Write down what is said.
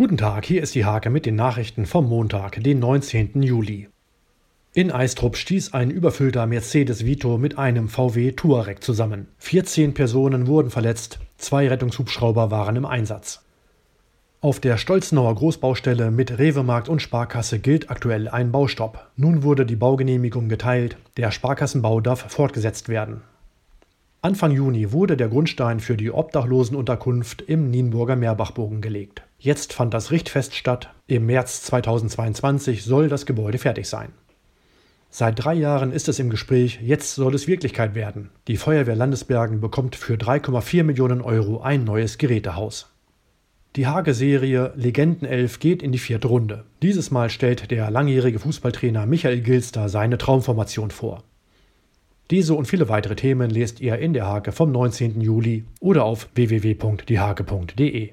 Guten Tag, hier ist die Hake mit den Nachrichten vom Montag, den 19. Juli. In Ajstrup stieß ein überfüllter Mercedes Vito mit einem VW Touareg zusammen. 14 Personen wurden verletzt, 2 Rettungshubschrauber waren im Einsatz. Auf der Stolznauer Großbaustelle mit Rewe-Markt und Sparkasse gilt aktuell ein Baustopp. Nun wurde die Baugenehmigung geteilt, der Sparkassenbau darf fortgesetzt werden. Anfang Juni wurde der Grundstein für die Obdachlosenunterkunft im Nienburger Meerbachbogen gelegt. Jetzt fand das Richtfest statt. Im März 2022 soll das Gebäude fertig sein. Seit 3 Jahren ist es im Gespräch, jetzt soll es Wirklichkeit werden. Die Feuerwehr Landesbergen bekommt für 3,4 Millionen Euro ein neues Gerätehaus. Die Hake-Serie Legendenelf geht in die 4. Runde. Dieses Mal stellt der langjährige Fußballtrainer Michael Gilster seine Traumformation vor. Diese und viele weitere Themen lest ihr in der Hake vom 19. Juli oder auf www.diehake.de.